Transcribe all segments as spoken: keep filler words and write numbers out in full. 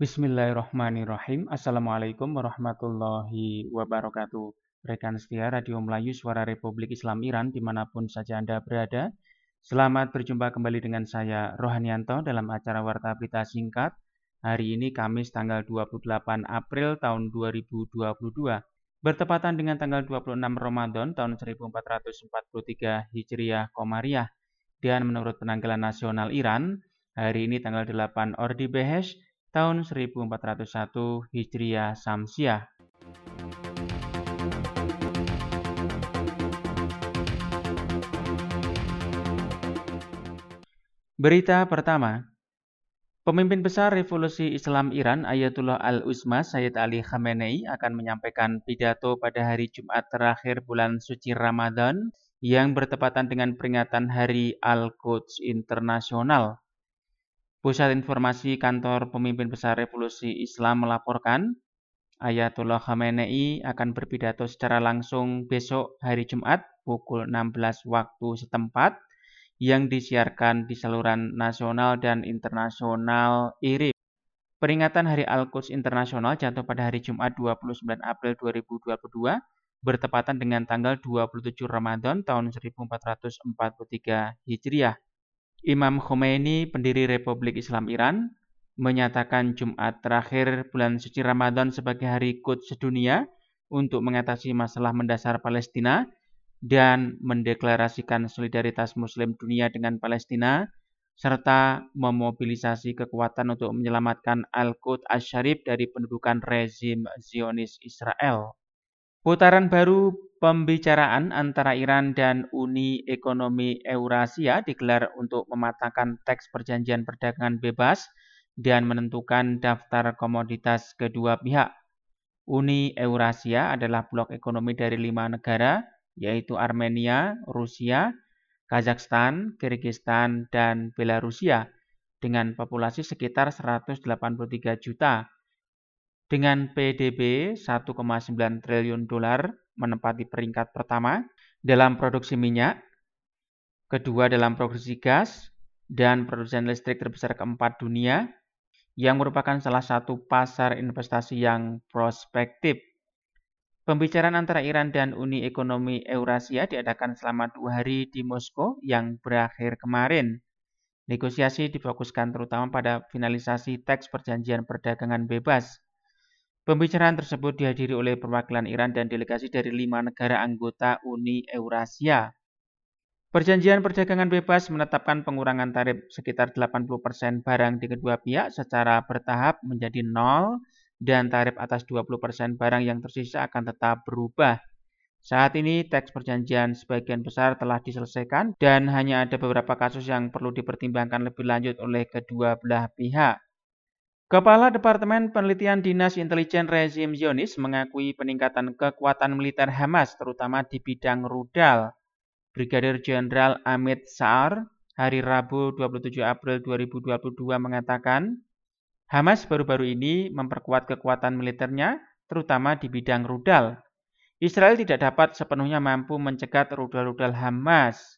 Bismillahirrahmanirrahim. Assalamualaikum warahmatullahi wabarakatuh. Rekan setia Radio Melayu Suara Republik Islam Iran dimanapun saja Anda berada. Selamat berjumpa kembali dengan saya Rohanianto dalam acara Warta Berita Singkat. Hari ini Kamis tanggal dua puluh delapan April tahun dua ribu dua puluh dua. Bertepatan dengan tanggal dua puluh enam Ramadan tahun seribu empat ratus empat puluh tiga Hijriah Komariah. Dan menurut penanggalan nasional Iran, hari ini tanggal delapan Ordibehesh tahun seribu empat ratus satu Hijriah Samsiah. Berita pertama, pemimpin besar Revolusi Islam Iran Ayatullah Al-Uzma Sayyid Ali Khamenei akan menyampaikan pidato pada hari Jumat terakhir bulan suci Ramadan yang bertepatan dengan peringatan Hari Al-Quds Internasional. Pusat Informasi Kantor Pemimpin Besar Revolusi Islam melaporkan, Ayatullah Khamenei akan berpidato secara langsung besok hari Jumat pukul enam belas waktu setempat yang disiarkan di saluran nasional dan internasional I R I B. Peringatan Hari Al-Quds Internasional jatuh pada hari Jumat dua puluh sembilan April dua ribu dua puluh dua bertepatan dengan tanggal dua puluh tujuh Ramadan tahun seribu empat ratus empat puluh tiga Hijriah. Imam Khomeini, pendiri Republik Islam Iran, menyatakan Jumat terakhir bulan suci Ramadan sebagai hari Quds sedunia untuk mengatasi masalah mendasar Palestina dan mendeklarasikan solidaritas Muslim dunia dengan Palestina, serta memobilisasi kekuatan untuk menyelamatkan Al-Quds Asy-Syarif dari pendudukan rezim Zionis Israel. Putaran baru pembicaraan antara Iran dan Uni Ekonomi Eurasia digelar untuk mematangkan teks perjanjian perdagangan bebas dan menentukan daftar komoditas kedua pihak. Uni Eurasia adalah blok ekonomi dari lima negara, yaitu Armenia, Rusia, Kazakhstan, Kirgistan, dan Belarusia, dengan populasi sekitar seratus delapan puluh tiga juta. Dengan P D B satu koma sembilan triliun dolar menempati peringkat pertama dalam produksi minyak, kedua dalam produksi gas, dan produsen listrik terbesar keempat dunia, yang merupakan salah satu pasar investasi yang prospektif. Pembicaraan antara Iran dan Uni Ekonomi Eurasia diadakan selama dua hari di Moskow yang berakhir kemarin. Negosiasi difokuskan terutama pada finalisasi teks perjanjian perdagangan bebas. Pembicaraan tersebut dihadiri oleh perwakilan Iran dan delegasi dari lima negara anggota Uni Eurasia. Perjanjian perdagangan bebas menetapkan pengurangan tarif sekitar delapan puluh persen barang di kedua pihak secara bertahap menjadi nol dan tarif atas dua puluh persen barang yang tersisa akan tetap berubah. Saat ini teks perjanjian sebagian besar telah diselesaikan dan hanya ada beberapa kasus yang perlu dipertimbangkan lebih lanjut oleh kedua belah pihak. Kepala Departemen Penelitian Dinas Intelijen Rezim Zionis mengakui peningkatan kekuatan militer Hamas terutama di bidang rudal. Brigadir Jenderal Amit Sa'ar hari Rabu dua puluh tujuh April dua ribu dua puluh dua mengatakan, Hamas baru-baru ini memperkuat kekuatan militernya terutama di bidang rudal. Israel tidak dapat sepenuhnya mampu mencegat rudal-rudal Hamas.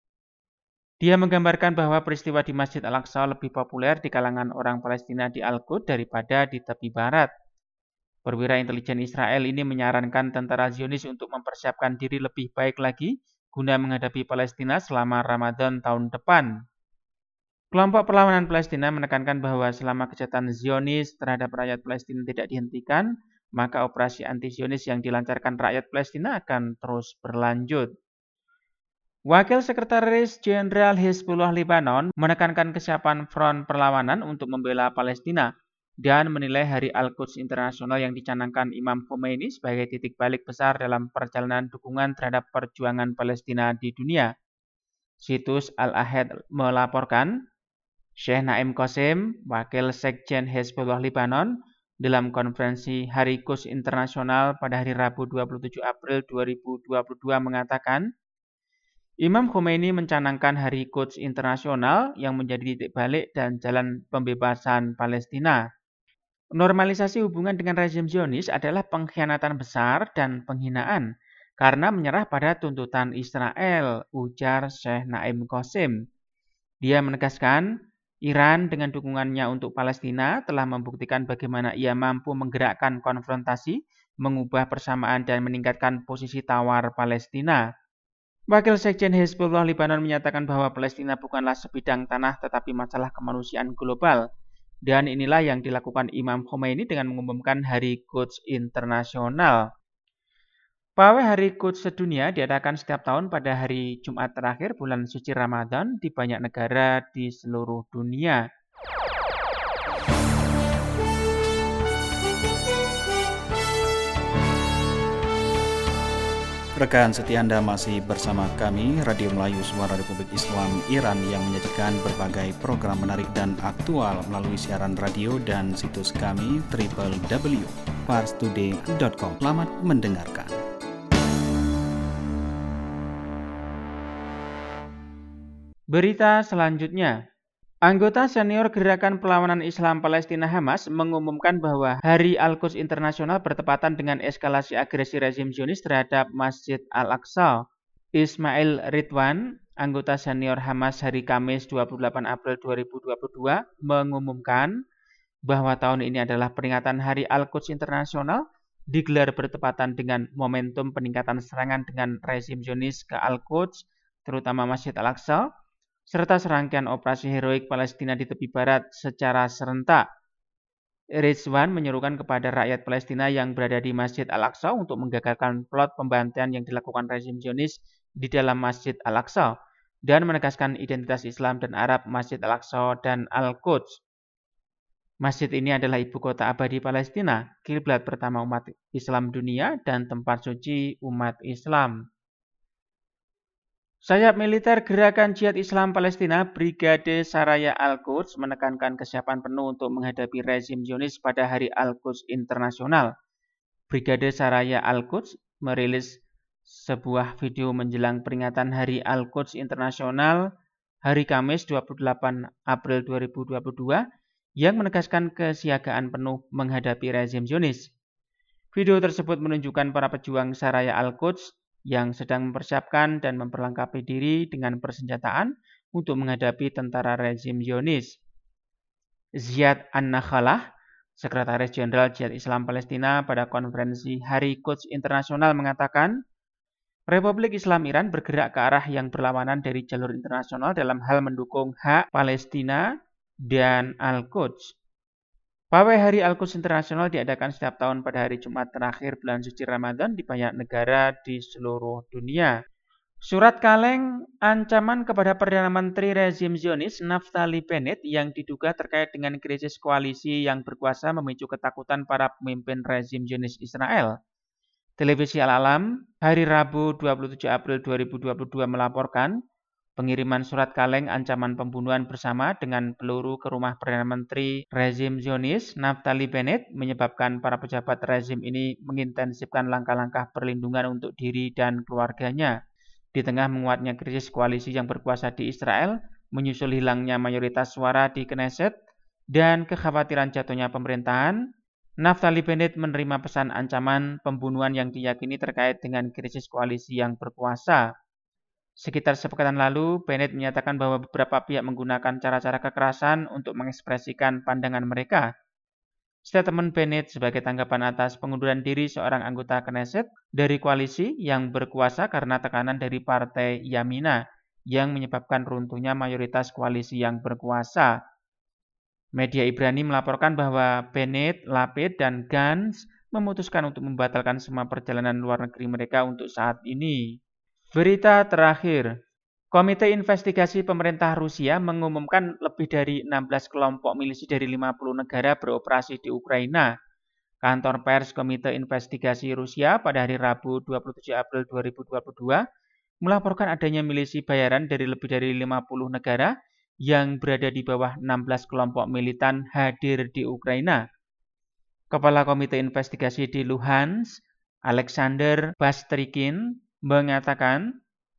Dia menggambarkan bahwa peristiwa di Masjid Al-Aqsa lebih populer di kalangan orang Palestina di Al-Quds daripada di tepi barat. Perwira intelijen Israel ini menyarankan tentara Zionis untuk mempersiapkan diri lebih baik lagi guna menghadapi Palestina selama Ramadan tahun depan. Kelompok perlawanan Palestina menekankan bahwa selama kejahatan Zionis terhadap rakyat Palestina tidak dihentikan, maka operasi anti-Zionis yang dilancarkan rakyat Palestina akan terus berlanjut. Wakil Sekretaris Jenderal Hizbullah Lebanon menekankan kesiapan front perlawanan untuk membela Palestina dan menilai Hari Al-Quds Internasional yang dicanangkan Imam Khomeini sebagai titik balik besar dalam perjalanan dukungan terhadap perjuangan Palestina di dunia. Situs Al-Ahad melaporkan, Syekh Naim Qasim, Wakil Sekjen Hizbullah Lebanon, dalam konferensi Hari Quds Internasional pada hari Rabu dua puluh tujuh April dua ribu dua puluh dua mengatakan, Imam Khomeini mencanangkan Hari Quds Internasional yang menjadi titik balik dan jalan pembebasan Palestina. Normalisasi hubungan dengan rezim Zionis adalah pengkhianatan besar dan penghinaan karena menyerah pada tuntutan Israel, ujar Syekh Naim Qasim. Dia menegaskan, Iran dengan dukungannya untuk Palestina telah membuktikan bagaimana ia mampu menggerakkan konfrontasi, mengubah persamaan dan meningkatkan posisi tawar Palestina. Wakil Sekjen Hezbollah Lebanon menyatakan bahwa Palestina bukanlah sebidang tanah tetapi masalah kemanusiaan global. Dan inilah yang dilakukan Imam Khomeini dengan mengumumkan Hari Quds Internasional. Pawai Hari Quds Sedunia diadakan setiap tahun pada hari Jumat terakhir bulan suci Ramadan di banyak negara di seluruh dunia. Rekan setia Anda masih bersama kami, Radio Melayu Suara Republik Islam Iran yang menyajikan berbagai program menarik dan aktual melalui siaran radio dan situs kami w w w titik pars today titik com. Selamat mendengarkan. Berita selanjutnya. Anggota senior Gerakan Perlawanan Islam Palestina Hamas mengumumkan bahwa Hari Al-Quds Internasional bertepatan dengan eskalasi agresi rezim Zionis terhadap Masjid Al-Aqsa. Ismail Ridwan, anggota senior Hamas hari Kamis dua puluh delapan April dua ribu dua puluh dua, mengumumkan bahwa tahun ini adalah peringatan Hari Al-Quds Internasional digelar bertepatan dengan momentum peningkatan serangan dengan rezim Zionis ke Al-Quds, terutama Masjid Al-Aqsa, serta serangkaian operasi heroik Palestina di tepi barat secara serentak. Ridwan menyerukan kepada rakyat Palestina yang berada di Masjid Al-Aqsa untuk menggagalkan plot pembantaian yang dilakukan rezim Zionis di dalam Masjid Al-Aqsa dan menegaskan identitas Islam dan Arab Masjid Al-Aqsa dan Al-Quds. Masjid ini adalah ibu kota abadi Palestina, kiblat pertama umat Islam dunia dan tempat suci umat Islam. Sayap militer Gerakan Jihad Islam Palestina Brigade Saraya Al-Quds menekankan kesiapan penuh untuk menghadapi rezim Zionis pada Hari Al-Quds Internasional. Brigade Saraya Al-Quds merilis sebuah video menjelang peringatan Hari Al-Quds Internasional hari Kamis dua puluh delapan April dua ribu dua puluh dua yang menegaskan kesiagaan penuh menghadapi rezim Zionis. Video tersebut menunjukkan para pejuang Saraya Al-Quds yang sedang mempersiapkan dan memperlengkapi diri dengan persenjataan untuk menghadapi tentara rezim Zionis. Ziad An-Nakhalah, Sekretaris Jenderal Jihad Islam Palestina pada konferensi Hari Quds Internasional mengatakan, Republik Islam Iran bergerak ke arah yang berlawanan dari jalur internasional dalam hal mendukung hak Palestina dan Al-Quds. Pawai Hari Al-Quds Internasional diadakan setiap tahun pada hari Jumat terakhir bulan suci Ramadan di banyak negara di seluruh dunia. Surat kaleng ancaman kepada Perdana Menteri rezim Zionis Naftali Bennett yang diduga terkait dengan krisis koalisi yang berkuasa memicu ketakutan para pemimpin rezim Zionis Israel. Televisi Al-Alam hari Rabu dua puluh tujuh April dua ribu dua puluh dua melaporkan pengiriman surat kaleng ancaman pembunuhan bersama dengan peluru ke rumah Perdana Menteri rezim Zionis Naftali Bennett menyebabkan para pejabat rezim ini mengintensifkan langkah-langkah perlindungan untuk diri dan keluarganya. Di tengah menguatnya krisis koalisi yang berkuasa di Israel, menyusul hilangnya mayoritas suara di Knesset, dan kekhawatiran jatuhnya pemerintahan, Naftali Bennett menerima pesan ancaman pembunuhan yang diyakini terkait dengan krisis koalisi yang berkuasa. Sekitar sepekan lalu, Bennett menyatakan bahwa beberapa pihak menggunakan cara-cara kekerasan untuk mengekspresikan pandangan mereka. Statement Bennett sebagai tanggapan atas pengunduran diri seorang anggota Knesset dari koalisi yang berkuasa karena tekanan dari Partai Yamina yang menyebabkan runtuhnya mayoritas koalisi yang berkuasa. Media Ibrani melaporkan bahwa Bennett, Lapid, dan Gantz memutuskan untuk membatalkan semua perjalanan luar negeri mereka untuk saat ini. Berita terakhir, Komite Investigasi Pemerintah Rusia mengumumkan lebih dari enam belas kelompok milisi dari lima puluh negara beroperasi di Ukraina. Kantor pers Komite Investigasi Rusia pada hari Rabu dua puluh tujuh April dua ribu dua puluh dua melaporkan adanya milisi bayaran dari lebih dari lima puluh negara yang berada di bawah enam belas kelompok militan hadir di Ukraina. Kepala Komite Investigasi di Luhansk, Alexander Bastrikin, mengatakan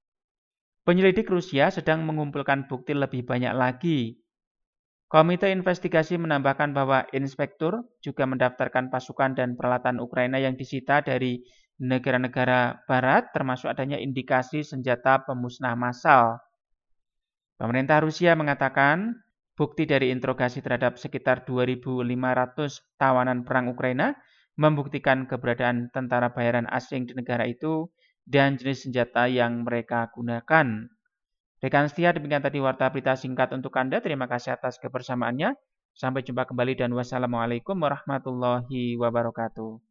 penyelidik Rusia sedang mengumpulkan bukti lebih banyak lagi. Komite investigasi menambahkan bahwa inspektur juga mendaftarkan pasukan dan peralatan Ukraina yang disita dari negara-negara barat termasuk adanya indikasi senjata pemusnah massal. Pemerintah Rusia mengatakan Bukti dari interogasi terhadap sekitar dua ribu lima ratus tawanan perang Ukraina membuktikan keberadaan tentara bayaran asing di negara itu dan jenis senjata yang mereka gunakan. Rekan setia, demikian tadi warta berita singkat untuk Anda. Terima kasih atas kebersamaannya. Sampai jumpa kembali dan wassalamualaikum warahmatullahi wabarakatuh.